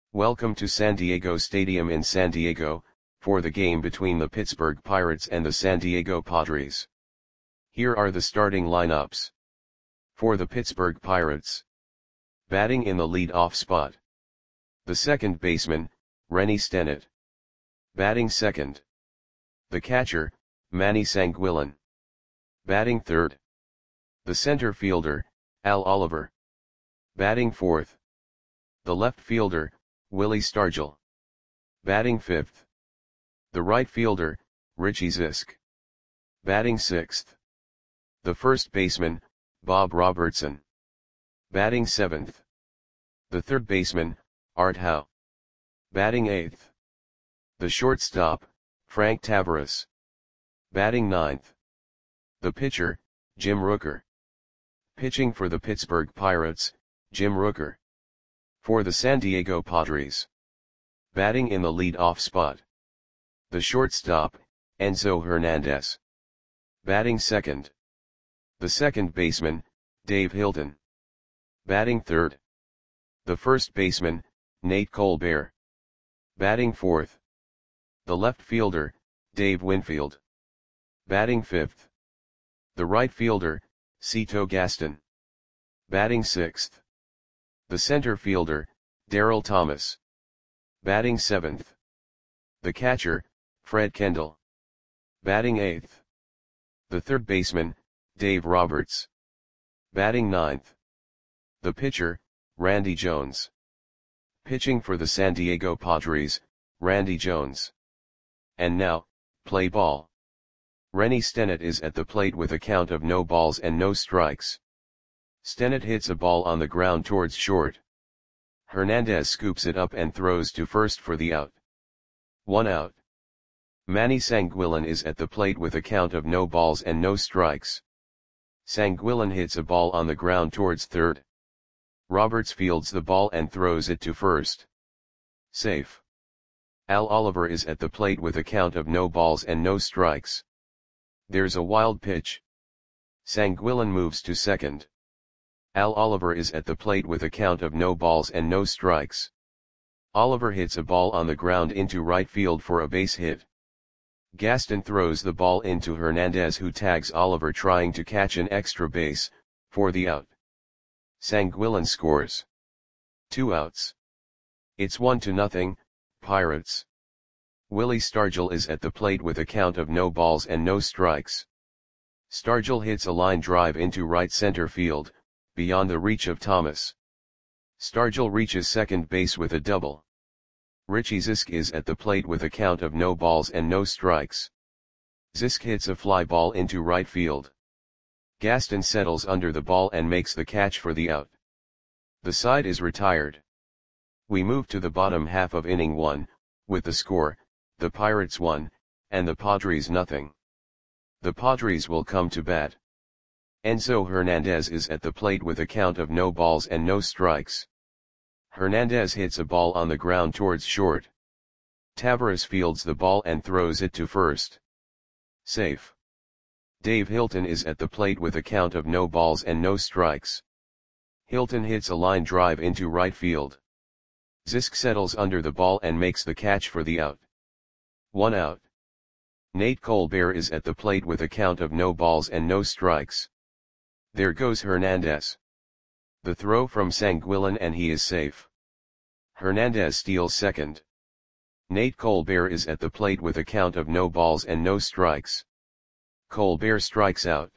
Welcome to San Diego Stadium in San Diego, for the game between the Pittsburgh Pirates and the San Diego Padres. Here are the starting lineups. For the Pittsburgh Pirates. Batting in the lead-off spot. The second baseman, Rennie Stennett. Batting second. The catcher, Manny Sanguillen. Batting third. The center fielder, Al Oliver. Batting fourth. The left fielder, Willie Stargell. Batting fifth. The right fielder, Richie Zisk. Batting sixth. The first baseman, Bob Robertson. Batting seventh. The third baseman, Art Howe. Batting eighth. The shortstop, Frank Taveras. Batting ninth. The pitcher, Jim Rooker. Pitching for the Pittsburgh Pirates, Jim Rooker. For the San Diego Padres. Batting in the lead-off spot. The shortstop, Enzo Hernandez. Batting second. The second baseman, Dave Hilton. Batting third. The first baseman, Nate Colbert. Batting fourth. The left fielder, Dave Winfield. Batting fifth. The right fielder, Cito Gaston. Batting sixth. The center fielder, Darryl Thomas. Batting seventh. The catcher, Fred Kendall. Batting eighth. The third baseman, Dave Roberts. Batting ninth. The pitcher, Randy Jones. Pitching for the San Diego Padres, Randy Jones. And now, play ball. Rennie Stennett is at the plate with a count of no balls and no strikes. Stennett hits a ball on the ground towards short. Hernandez scoops it up and throws to first for the out. 1 out. Manny Sanguillen is at the plate with a count of no balls and no strikes. Sanguillen hits a ball on the ground towards third. Roberts fields the ball and throws it to first. Safe. Al Oliver is at the plate with a count of no balls and no strikes. There's a wild pitch. Sanguillen moves to second. Al Oliver is at the plate with a count of no balls and no strikes. Oliver hits a ball on the ground into right field for a base hit. Gaston throws the ball into Hernandez, who tags Oliver trying to catch an extra base, for the out. Sanguillen scores. 2 outs. It's 1-0, Pirates. Willie Stargell is at the plate with a count of no balls and no strikes. Stargell hits a line drive into right center field, beyond the reach of Thomas. Stargell reaches second base with a double. Richie Zisk is at the plate with a count of no balls and no strikes. Zisk hits a fly ball into right field. Gaston settles under the ball and makes the catch for the out. The side is retired. We move to the bottom half of inning 1, with the score, the Pirates 1, and the Padres 0. The Padres will come to bat. Enzo Hernandez is at the plate with a count of no balls and no strikes. Hernandez hits a ball on the ground towards short. Taveras fields the ball and throws it to first. Safe. Dave Hilton is at the plate with a count of no balls and no strikes. Hilton hits a line drive into right field. Zisk settles under the ball and makes the catch for the out. 1 out. Nate Colbert is at the plate with a count of no balls and no strikes. There goes Hernandez. The throw from Sanguillen and he is safe. Hernandez steals second. Nate Colbert is at the plate with a count of no balls and no strikes. Colbert strikes out.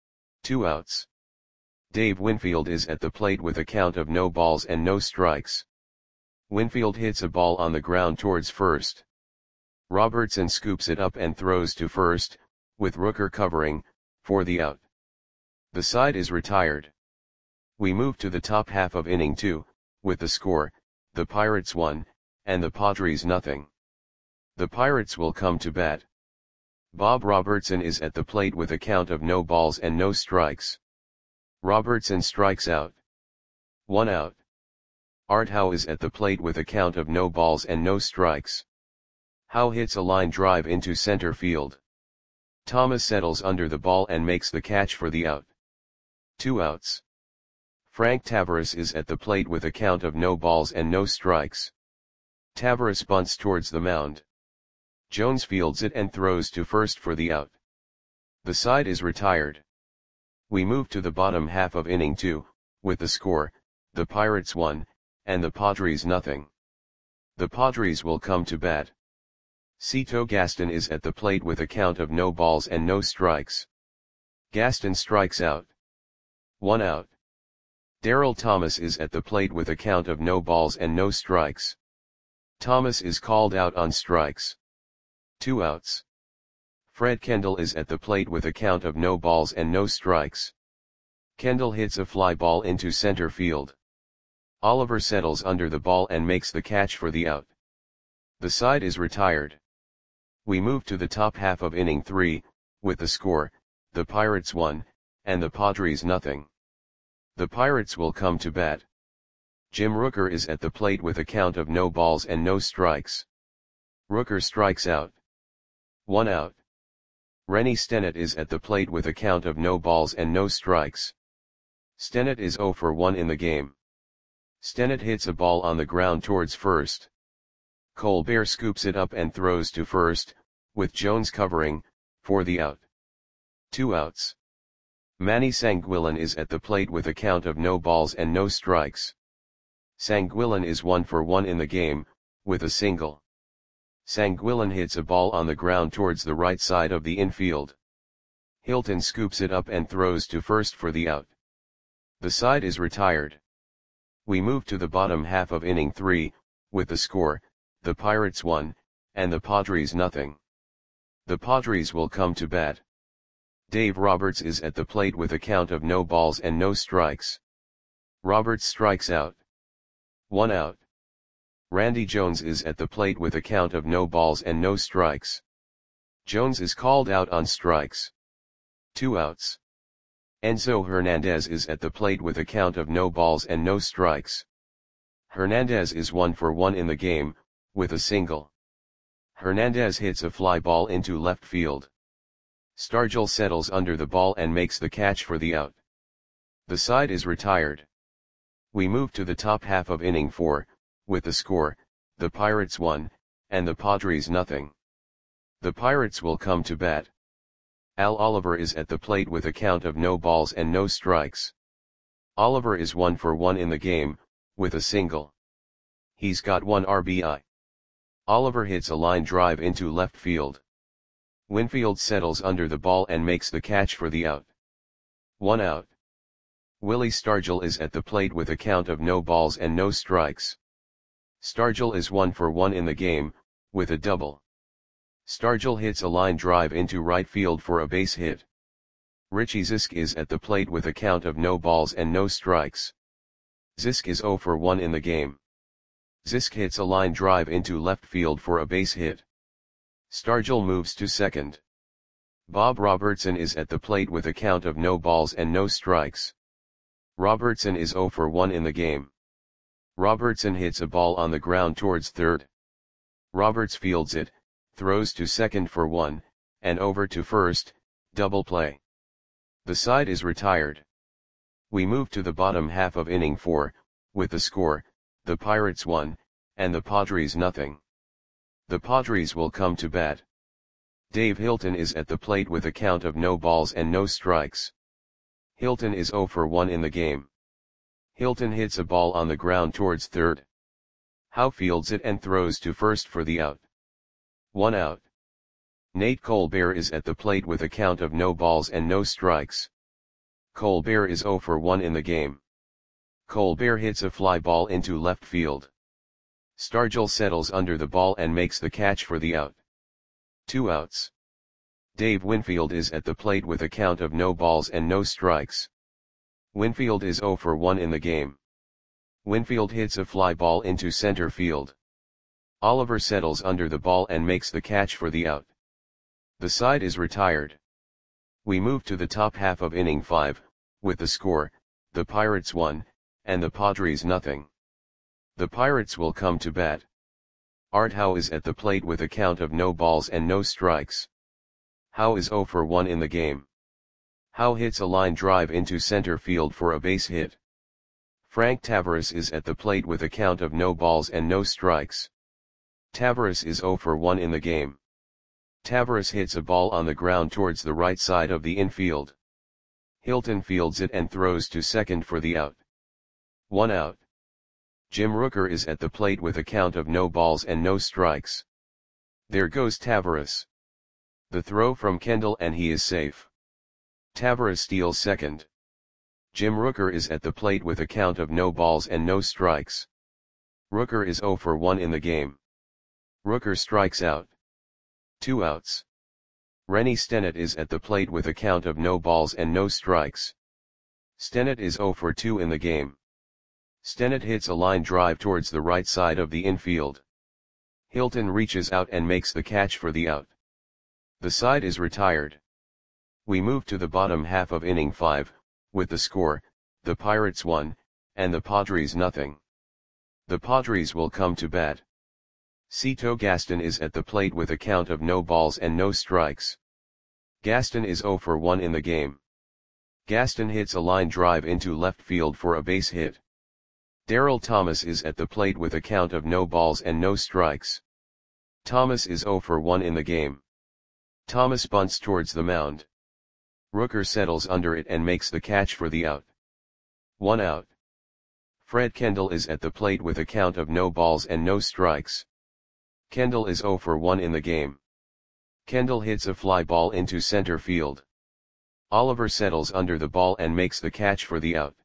2 outs. Dave Winfield is at the plate with a count of no balls and no strikes. Winfield hits a ball on the ground towards first. Robertson scoops it up and throws to first, with Rooker covering, for the out. The side is retired. We move to the top half of inning 2, with the score, the Pirates 1, and the Padres 0. The Pirates will come to bat. Bob Robertson is at the plate with a count of no balls and no strikes. Robertson strikes out. 1 out. Art Howe is at the plate with a count of no balls and no strikes. Howe hits a line drive into center field. Thomas settles under the ball and makes the catch for the out. 2 outs. Frank Taveras is at the plate with a count of no balls and no strikes. Tavares bunts towards the mound. Jones fields it and throws to first for the out. The side is retired. We move to the bottom half of inning 2, with the score, the Pirates 1, and the Padres nothing. The Padres will come to bat. Cito Gaston is at the plate with a count of no balls and no strikes. Gaston strikes out. 1 out. Darryl Thomas is at the plate with a count of no balls and no strikes. Thomas is called out on strikes. 2 outs. Fred Kendall is at the plate with a count of no balls and no strikes. Kendall hits a fly ball into center field. Oliver settles under the ball and makes the catch for the out. The side is retired. We move to the top half of inning 3, with the score, the Pirates 1, and the Padres nothing. The Pirates will come to bat. Jim Rooker is at the plate with a count of no balls and no strikes. Rooker strikes out. 1 out. Rennie Stennett is at the plate with a count of no balls and no strikes. Stennett is 0 for 1 in the game. Stennett hits a ball on the ground towards first. Colbert scoops it up and throws to first, with Jones covering, for the out. 2 outs. Manny Sanguillen is at the plate with a count of no balls and no strikes. Sanguillen is 1 for 1 in the game, with a single. Sanguillen hits a ball on the ground towards the right side of the infield. Hilton scoops it up and throws to first for the out. The side is retired. We move to the bottom half of inning 3, with the score, the Pirates 1, and the Padres nothing. The Padres will come to bat. Dave Roberts is at the plate with a count of no balls and no strikes. Roberts strikes out. 1 out. Randy Jones is at the plate with a count of no balls and no strikes. Jones is called out on strikes. 2 outs. Enzo Hernandez is at the plate with a count of no balls and no strikes. Hernandez is 1 for 1 in the game, with a single. Hernandez hits a fly ball into left field. Stargell settles under the ball and makes the catch for the out. The side is retired. We move to the top half of inning 4, with the score, the Pirates 1, and the Padres nothing. The Pirates will come to bat. Al Oliver is at the plate with a count of no balls and no strikes. Oliver is 1 for 1 in the game, with a single. He's got 1 RBI. Oliver hits a line drive into left field. Winfield settles under the ball and makes the catch for the out. 1 out. Willie Stargell is at the plate with a count of no balls and no strikes. Stargell is 1 for 1 in the game, with a double. Stargell hits a line drive into right field for a base hit. Richie Zisk is at the plate with a count of no balls and no strikes. Zisk is 0 for 1 in the game. Zisk hits a line drive into left field for a base hit. Stargell moves to second. Bob Robertson is at the plate with a count of no balls and no strikes. Robertson is 0 for 1 in the game. Robertson hits a ball on the ground towards third. Roberts fields it, throws to second for 1, and over to first, double play. The side is retired. We move to the bottom half of inning 4, with the score, the Pirates 1, and the Padres nothing. The Padres will come to bat. Dave Hilton is at the plate with a count of no balls and no strikes. Hilton is 0 for 1 in the game. Hilton hits a ball on the ground towards third. Howe fields it and throws to first for the out. 1 out. Nate Colbert is at the plate with a count of no balls and no strikes. Colbert is 0 for 1 in the game. Colbert hits a fly ball into left field. Stargell settles under the ball and makes the catch for the out. 2 outs. Dave Winfield is at the plate with a count of no balls and no strikes. Winfield is 0 for 1 in the game. Winfield hits a fly ball into center field. Oliver settles under the ball and makes the catch for the out. The side is retired. We move to the top half of inning 5, with the score, the Pirates 1, and the Padres nothing. The Pirates will come to bat. Art Howe is at the plate with a count of no balls and no strikes. Howe is 0 for 1 in the game. Howe hits a line drive into center field for a base hit. Frank Tavares is at the plate with a count of no balls and no strikes. Tavares is 0 for 1 in the game. Tavares hits a ball on the ground towards the right side of the infield. Hilton fields it and throws to second for the out. 1 out. Jim Rooker is at the plate with a count of no balls and no strikes. There goes Tavares. The throw from Kendall and he is safe. Tavares steals second. Jim Rooker is at the plate with a count of no balls and no strikes. Rooker is 0 for 1 in the game. Rooker strikes out. 2 outs. Rennie Stennett is at the plate with a count of no balls and no strikes. Stennett is 0 for 2 in the game. Stennett hits a line drive towards the right side of the infield. Hilton reaches out and makes the catch for the out. The side is retired. We move to the bottom half of inning 5, with the score, the Pirates 1, and the Padres nothing. The Padres will come to bat. Cito Gaston is at the plate with a count of no balls and no strikes. Gaston is 0 for 1 in the game. Gaston hits a line drive into left field for a base hit. Darryl Thomas is at the plate with a count of no balls and no strikes. Thomas is 0 for 1 in the game. Thomas bunts towards the mound. Rooker settles under it and makes the catch for the out. 1 out. Fred Kendall is at the plate with a count of no balls and no strikes. Kendall is 0 for 1 in the game. Kendall hits a fly ball into center field. Oliver settles under the ball and makes the catch for the out.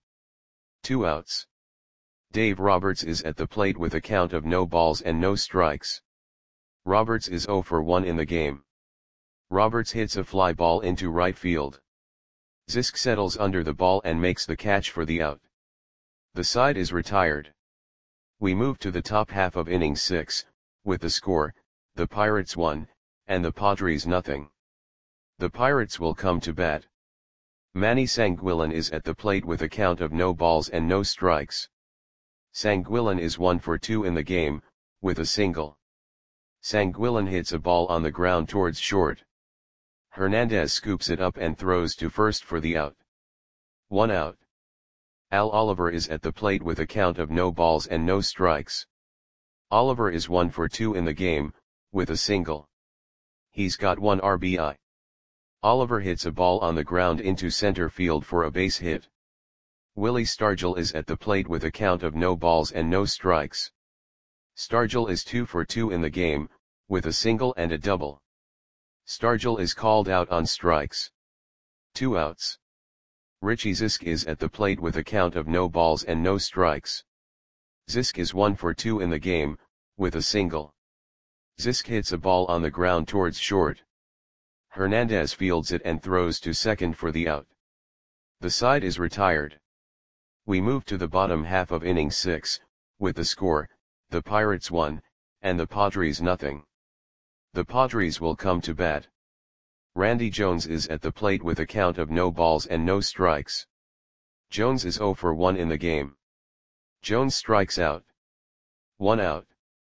2 outs. Dave Roberts is at the plate with a count of no balls and no strikes. Roberts is 0 for 1 in the game. Roberts hits a fly ball into right field. Zisk settles under the ball and makes the catch for the out. The side is retired. We move to the top half of inning 6, with the score, the Pirates 1, and the Padres nothing. The Pirates will come to bat. Manny Sanguillen is at the plate with a count of no balls and no strikes. Sanguillen is 1 for 2 in the game, with a single. Sanguillen hits a ball on the ground towards short. Hernandez scoops it up and throws to first for the out. 1 out. Al Oliver is at the plate with a count of no balls and no strikes. Oliver is 1 for 2 in the game, with a single. He's got 1 RBI. Oliver hits a ball on the ground into center field for a base hit. Willie Stargell is at the plate with a count of no balls and no strikes. Stargell is 2 for 2 in the game, with a single and a double. Stargell is called out on strikes. 2 outs. Richie Zisk is at the plate with a count of no balls and no strikes. Zisk is 1 for 2 in the game, with a single. Zisk hits a ball on the ground towards short. Hernandez fields it and throws to second for the out. The side is retired. We move to the bottom half of inning 6, with the score, the Pirates 1, and the Padres nothing. The Padres will come to bat. Randy Jones is at the plate with a count of no balls and no strikes. Jones is 0 for 1 in the game. Jones strikes out. 1 out.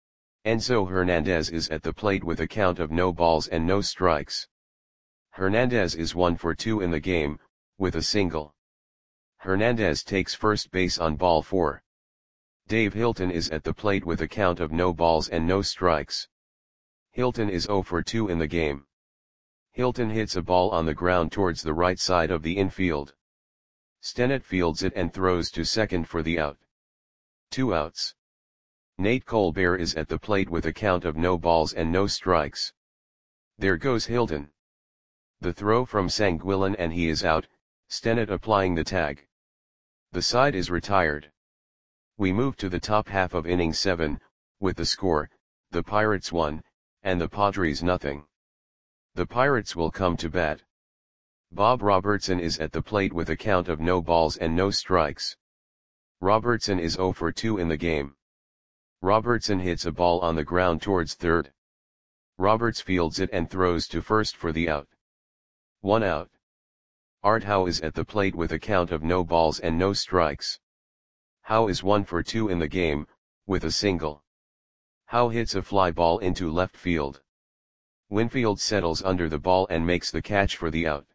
Enzo Hernandez is at the plate with a count of no balls and no strikes. Hernandez is 1 for 2 in the game, with a single. Hernandez takes first base on ball 4. Dave Hilton is at the plate with a count of no balls and no strikes. Hilton is 0 for 2 in the game. Hilton hits a ball on the ground towards the right side of the infield. Stennett fields it and throws to second for the out. 2 outs. Nate Colbert is at the plate with a count of no balls and no strikes. There goes Hilton. The throw from Sanguillen and he is out, Stennett applying the tag. The side is retired. We move to the top half of inning 7, with the score, the Pirates 1, and the Padres nothing. The Pirates will come to bat. Bob Robertson is at the plate with a count of no balls and no strikes. Robertson is 0 for 2 in the game. Robertson hits a ball on the ground towards third. Roberts fields it and throws to first for the out. 1 out. Art Howe is at the plate with a count of no balls and no strikes. Howe is 1 for 2 in the game, with a single. Howe hits a fly ball into left field. Winfield settles under the ball and makes the catch for the out.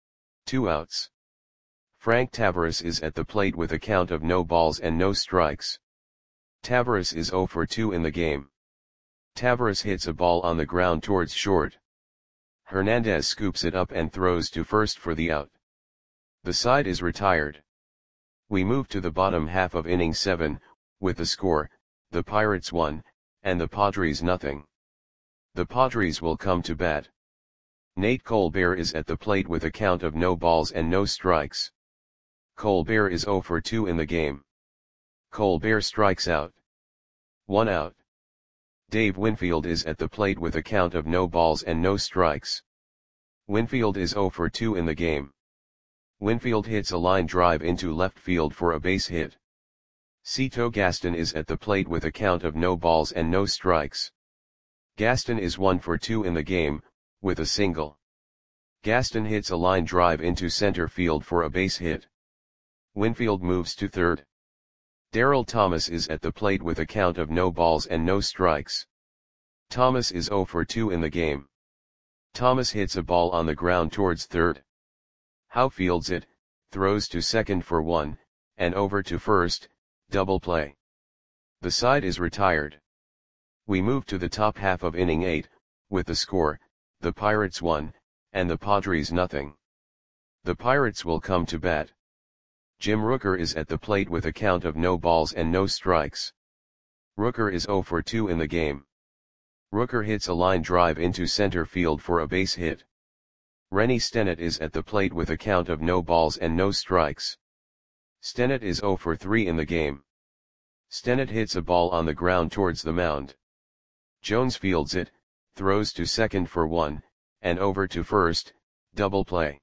2 outs. Frank Tavares is at the plate with a count of no balls and no strikes. Tavares is 0 for 2 in the game. Tavares hits a ball on the ground towards short. Hernandez scoops it up and throws to first for the out. The side is retired. We move to the bottom half of inning 7, with the score, the Pirates 1, and the Padres nothing. The Padres will come to bat. Nate Colbert is at the plate with a count of no balls and no strikes. Colbert is 0 for 2 in the game. Colbert strikes out. 1 out. Dave Winfield is at the plate with a count of no balls and no strikes. Winfield is 0 for 2 in the game. Winfield hits a line drive into left field for a base hit. Cito Gaston is at the plate with a count of no balls and no strikes. Gaston is 1 for 2 in the game, with a single. Gaston hits a line drive into center field for a base hit. Winfield moves to third. Darryl Thomas is at the plate with a count of no balls and no strikes. Thomas is 0 for 2 in the game. Thomas hits a ball on the ground towards third. Howe fields it, throws to second for 1, and over to first, double play. The side is retired. We move to the top half of inning 8, with the score, the Pirates 1, and the Padres nothing. The Pirates will come to bat. Jim Rooker is at the plate with a count of no balls and no strikes. Rooker is 0 for 2 in the game. Rooker hits a line drive into center field for a base hit. Rennie Stennett is at the plate with a count of no balls and no strikes. Stennett is 0 for 3 in the game. Stennett hits a ball on the ground towards the mound. Jones fields it, throws to second for 1, and over to first, double play.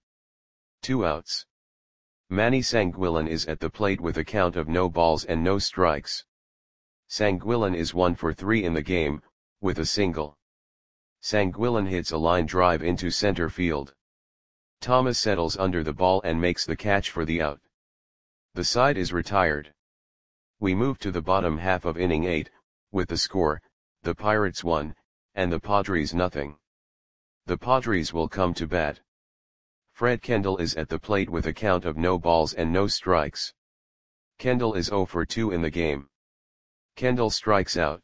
2 outs. Manny Sanguillen is at the plate with a count of no balls and no strikes. Sanguillen is 1 for 3 in the game, with a single. Sanguillen hits a line drive into center field. Thomas settles under the ball and makes the catch for the out. The side is retired. We move to the bottom half of inning 8, with the score, the Pirates 1, and the Padres nothing. The Padres will come to bat. Fred Kendall is at the plate with a count of no balls and no strikes. Kendall is 0 for 2 in the game. Kendall strikes out.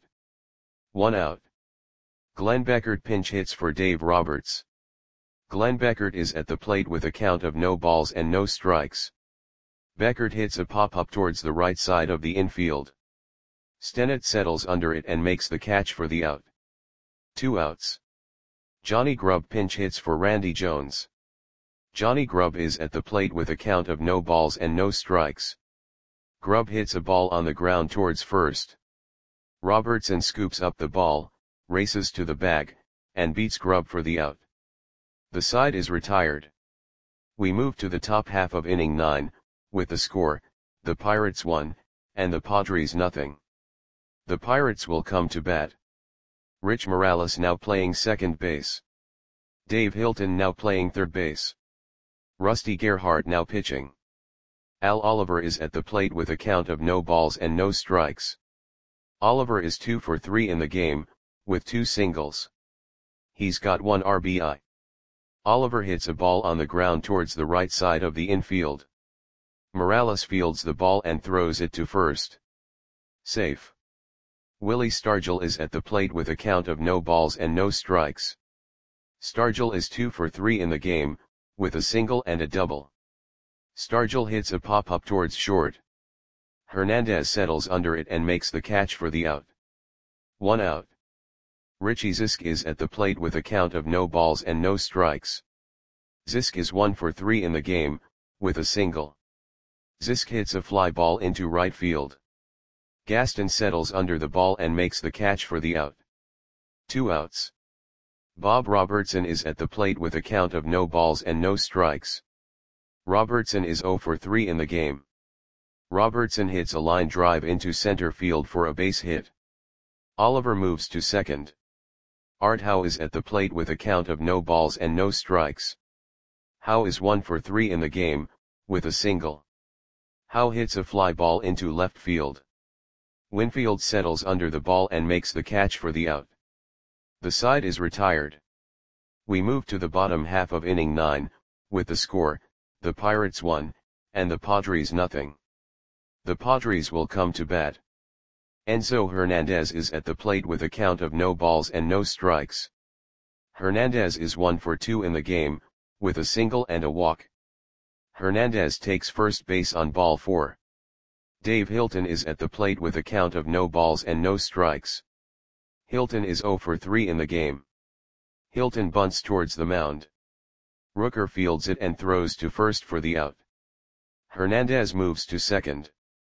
1 out. Glenn Beckert pinch hits for Dave Roberts. Glenn Beckert is at the plate with a count of no balls and no strikes. Beckert hits a pop-up towards the right side of the infield. Stennett settles under it and makes the catch for the out. 2 outs. Johnny Grubb pinch hits for Randy Jones. Johnny Grubb is at the plate with a count of no balls and no strikes. Grubb hits a ball on the ground towards first. Robertson scoops up the ball, races to the bag, and beats Grubb for the out. The side is retired. We move to the top half of inning 9, with the score, the Pirates 1, and the Padres nothing. The Pirates will come to bat. Rich Morales now playing second base. Dave Hilton now playing third base. Rusty Gerhardt now pitching. Al Oliver is at the plate with a count of no balls and no strikes. Oliver is 2 for 3 in the game, with 2 singles. He's got 1 RBI. Oliver hits a ball on the ground towards the right side of the infield. Morales fields the ball and throws it to first. Safe. Willie Stargell is at the plate with a count of no balls and no strikes. Stargell is 2 for 3 in the game, with a single and a double. Stargell hits a pop-up towards short. Hernandez settles under it and makes the catch for the out. 1 out. Richie Zisk is at the plate with a count of no balls and no strikes. Zisk is 1 for 3 in the game, with a single. Zisk hits a fly ball into right field. Gaston settles under the ball and makes the catch for the out. 2 outs. Bob Robertson is at the plate with a count of no balls and no strikes. Robertson is 0 for 3 in the game. Robertson hits a line drive into center field for a base hit. Oliver moves to second. Art Howe is at the plate with a count of no balls and no strikes. Howe is 1 for 3 in the game, with a single. Howe hits a fly ball into left field. Winfield settles under the ball and makes the catch for the out. The side is retired. We move to the bottom half of inning 9, with the score, the Pirates 1, and the Padres nothing. The Padres will come to bat. Enzo Hernandez is at the plate with a count of no balls and no strikes. Hernandez is 1 for 2 in the game, with a single and a walk. Hernandez takes first base on ball 4. Dave Hilton is at the plate with a count of no balls and no strikes. Hilton is 0 for 3 in the game. Hilton bunts towards the mound. Rooker fields it and throws to first for the out. Hernandez moves to second.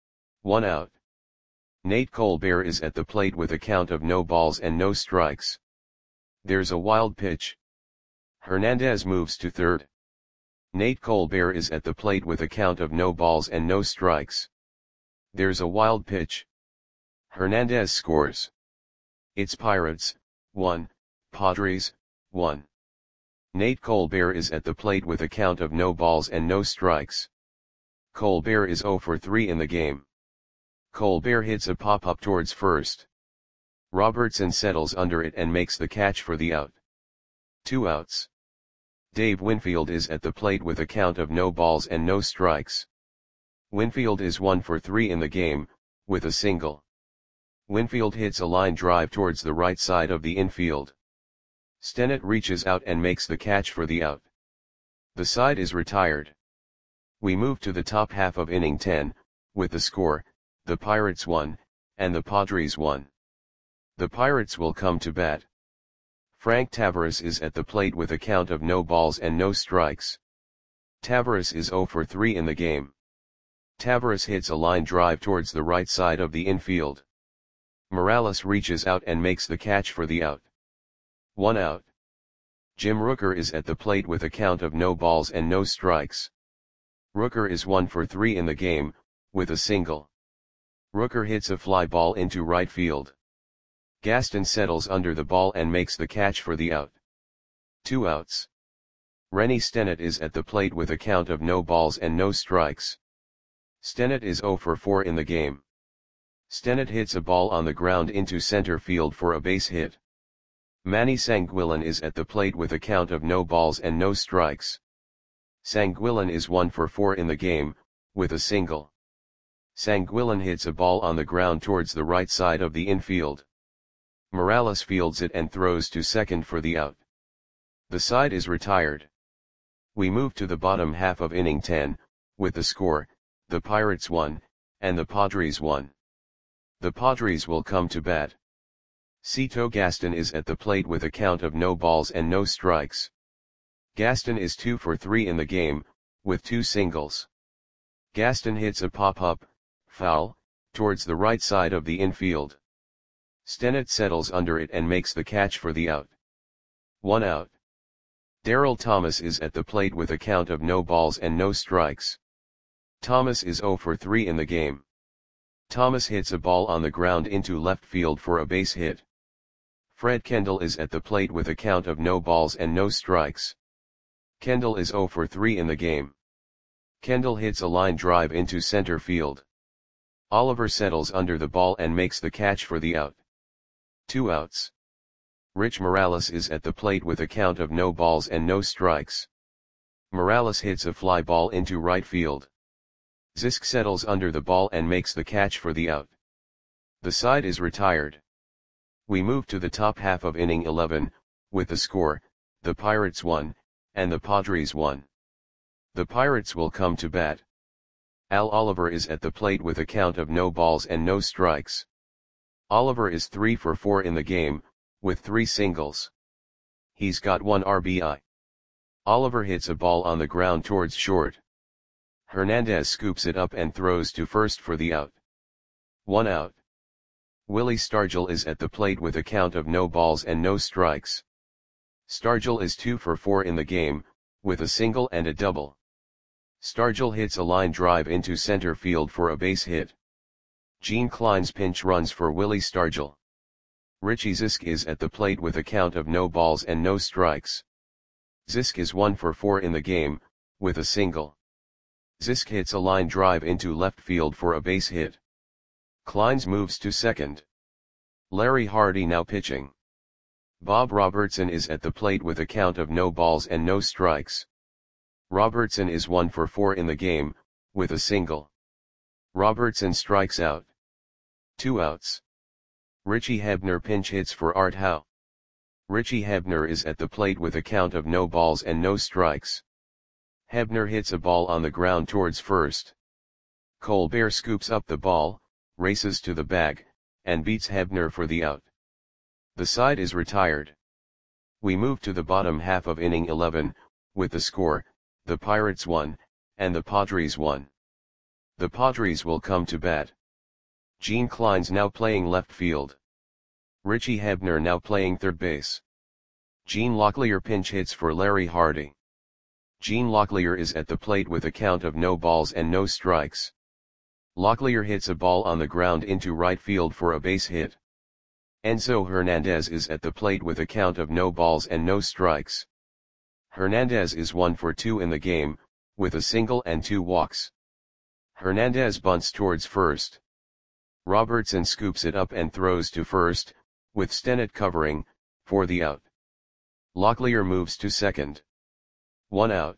1 out. Nate Colbert is at the plate with a count of no balls and no strikes. There's a wild pitch. Hernandez moves to third. Nate Colbert is at the plate with a count of no balls and no strikes. There's a wild pitch. Hernandez scores. It's Pirates, 1, Padres, 1. Nate Colbert is at the plate with a count of no balls and no strikes. Colbert is 0 for 3 in the game. Colbert hits a pop-up towards first. Robertson settles under it and makes the catch for the out. 2 outs. Dave Winfield is at the plate with a count of no balls and no strikes. Winfield is 1 for 3 in the game, with a single. Winfield hits a line drive towards the right side of the infield. Stennett reaches out and makes the catch for the out. The side is retired. We move to the top half of inning 10, with the score, the Pirates 1, and the Padres 1. The Pirates will come to bat. Frank Taveras is at the plate with a count of no balls and no strikes. Taveras is 0 for 3 in the game. Taveras hits a line drive towards the right side of the infield. Morales reaches out and makes the catch for the out. 1 out. Jim Rooker is at the plate with a count of no balls and no strikes. Rooker is 1 for 3 in the game, with a single. Rooker hits a fly ball into right field. Gaston settles under the ball and makes the catch for the out. 2 outs. Rennie Stennett is at the plate with a count of no balls and no strikes. Stennett is 0 for 4 in the game. Stennett hits a ball on the ground into center field for a base hit. Manny Sanguillen is at the plate with a count of no balls and no strikes. Sanguillen is 1 for 4 in the game, with a single. Sanguillen hits a ball on the ground towards the right side of the infield. Morales fields it and throws to second for the out. The side is retired. We move to the bottom half of inning 10, with the score, the Pirates 1, and the Padres 1. The Padres will come to bat. Cito Gaston is at the plate with a count of no balls and no strikes. Gaston is 2 for 3 in the game, with 2 singles. Gaston hits a pop-up, foul, towards the right side of the infield. Stennett settles under it and makes the catch for the out. 1 out. Darryl Thomas is at the plate with a count of no balls and no strikes. Thomas is 0 for 3 in the game. Thomas hits a ball on the ground into left field for a base hit. Fred Kendall is at the plate with a count of no balls and no strikes. Kendall is 0 for 3 in the game. Kendall hits a line drive into center field. Oliver settles under the ball and makes the catch for the out. 2 outs. Rich Morales is at the plate with a count of no balls and no strikes. Morales hits a fly ball into right field. Zisk settles under the ball and makes the catch for the out. The side is retired. We move to the top half of inning 11, with the score, the Pirates 1, and the Padres 1. The Pirates will come to bat. Al Oliver is at the plate with a count of no balls and no strikes. Oliver is 3 for 4 in the game, with 3 singles. He's got 1 RBI. Oliver hits a ball on the ground towards short. Hernandez scoops it up and throws to first for the out. 1 out. Willie Stargell is at the plate with a count of no balls and no strikes. Stargell is 2 for 4 in the game, with a single and a double. Stargell hits a line drive into center field for a base hit. Gene Klein's pinch runs for Willie Stargell. Richie Zisk is at the plate with a count of no balls and no strikes. Zisk is 1 for 4 in the game, with a single. Zisk hits a line drive into left field for a base hit. Kleins moves to second. Larry Hardy now pitching. Bob Robertson is at the plate with a count of no balls and no strikes. Robertson is 1 for 4 in the game, with a single. Robertson strikes out. 2 outs. Richie Hebner pinch hits for Art Howe. Richie Hebner is at the plate with a count of no balls and no strikes. Hebner hits a ball on the ground towards first. Colbert scoops up the ball, races to the bag, and beats Hebner for the out. The side is retired. We move to the bottom half of inning 11, with the score, the Pirates 1, and the Padres 1. The Padres will come to bat. Gene Klein's now playing left field. Richie Hebner now playing third base. Gene Locklear pinch hits for Larry Hardy. Gene Locklear is at the plate with a count of no balls and no strikes. Locklear hits a ball on the ground into right field for a base hit. Enzo Hernandez is at the plate with a count of no balls and no strikes. Hernandez is 1 for 2 in the game, with a single and 2 walks. Hernandez bunts towards first. Robertson scoops it up and throws to first, with Stennett covering, for the out. Locklear moves to second. 1 out.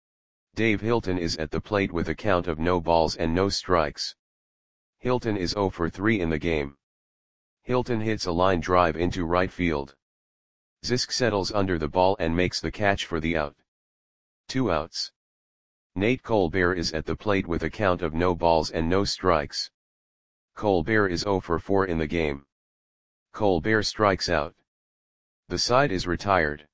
Dave Hilton is at the plate with a count of no balls and no strikes. Hilton is 0 for 3 in the game. Hilton hits a line drive into right field. Zisk settles under the ball and makes the catch for the out. 2 outs. Nate Colbert is at the plate with a count of no balls and no strikes. Colbert is 0 for 4 in the game. Colbert strikes out. The side is retired.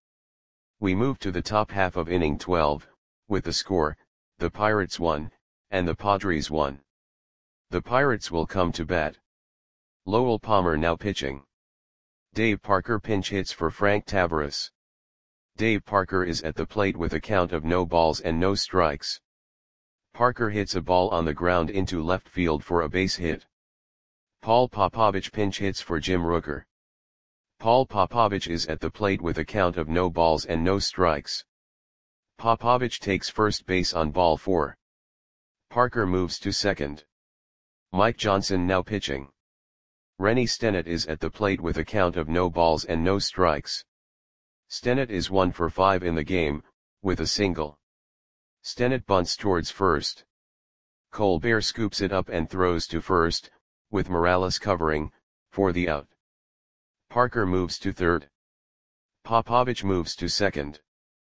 We move to the top half of inning 12, with the score, the Pirates 1, and the Padres 1. The Pirates will come to bat. Lowell Palmer now pitching. Dave Parker pinch hits for Frank Taveras. Dave Parker is at the plate with a count of no balls and no strikes. Parker hits a ball on the ground into left field for a base hit. Paul Popovich pinch hits for Jim Rooker. Paul Popovich is at the plate with a count of no balls and no strikes. Popovich takes first base on ball 4. Parker moves to second. Mike Johnson now pitching. Rennie Stennett is at the plate with a count of no balls and no strikes. Stennett is 1 for 5 in the game, with a single. Stennett bunts towards first. Colbert scoops it up and throws to first, with Morales covering, for the out. Parker moves to third. Popovich moves to second.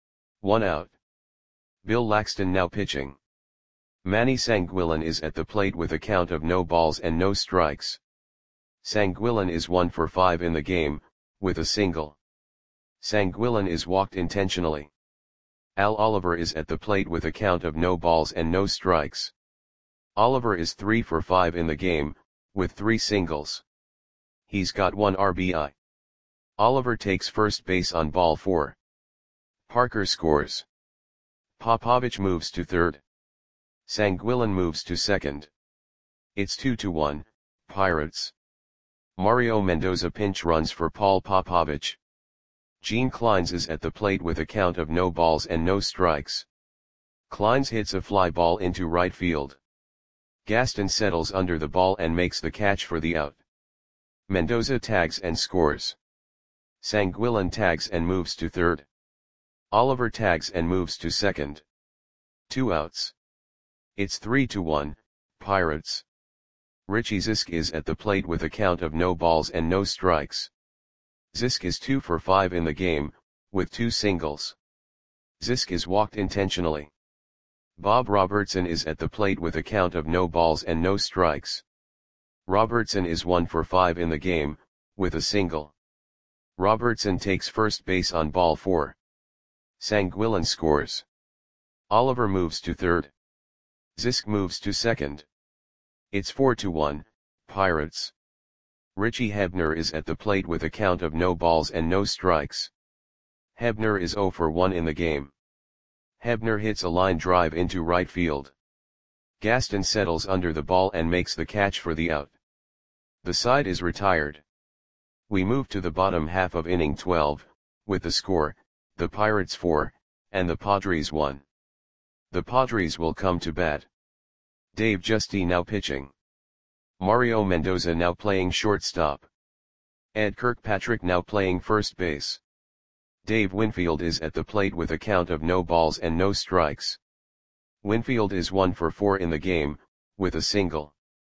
1 out. Bill Laxton now pitching. Manny Sanguillen is at the plate with a count of no balls and no strikes. Sanguillen is 1 for 5 in the game, with a single. Sanguillen is walked intentionally. Al Oliver is at the plate with a count of no balls and no strikes. Oliver is 3 for 5 in the game, with 3 singles. He's got 1 RBI. Oliver takes first base on ball 4. Parker scores. Popovich moves to third. Sanguillen moves to second. It's 2-1, Pirates. Mario Mendoza pinch runs for Paul Popovich. Gene Kleins is at the plate with a count of no balls and no strikes. Kleins hits a fly ball into right field. Gaston settles under the ball and makes the catch for the out. Mendoza tags and scores. Sanguillen tags and moves to third. Oliver tags and moves to second. 2 outs. It's 3-1, Pirates. Richie Zisk is at the plate with a count of no balls and no strikes. Zisk is 2 for 5 in the game, with 2 singles. Zisk is walked intentionally. Bob Robertson is at the plate with a count of no balls and no strikes. Robertson is 1 for 5 in the game, with a single. Robertson takes first base on ball 4. Sanguillen scores. Oliver moves to third. Zisk moves to second. It's 4-1, Pirates. Richie Hebner is at the plate with a count of no balls and no strikes. Hebner is 0 for 1 in the game. Hebner hits a line drive into right field. Gaston settles under the ball and makes the catch for the out. The side is retired. We move to the bottom half of inning 12, with the score, the Pirates 4, and the Padres 1. The Padres will come to bat. Dave Giusti now pitching. Mario Mendoza now playing shortstop. Ed Kirkpatrick now playing first base. Dave Winfield is at the plate with a count of no balls and no strikes. Winfield is 1 for 4 in the game, with a single.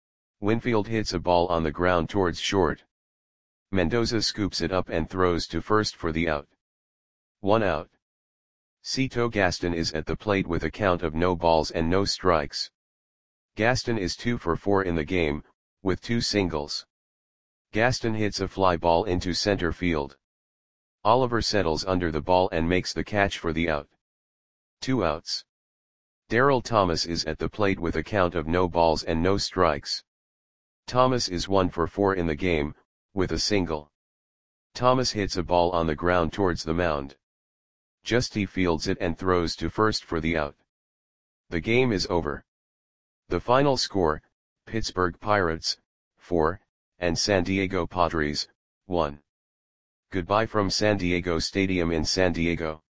Winfield hits a ball on the ground towards short. Mendoza scoops it up and throws to first for the out. 1 out. Cito Gaston is at the plate with a count of no balls and no strikes. Gaston is 2 for 4 in the game, with 2 singles. Gaston hits a fly ball into center field. Oliver settles under the ball and makes the catch for the out. 2 outs. Darryl Thomas is at the plate with a count of no balls and no strikes. Thomas is 1 for 4 in the game, with a single. Thomas hits a ball on the ground towards the mound. Justy fields it and throws to first for the out. The game is over. The final score, Pittsburgh Pirates, 4, and San Diego Padres, 1. Goodbye from San Diego Stadium in San Diego.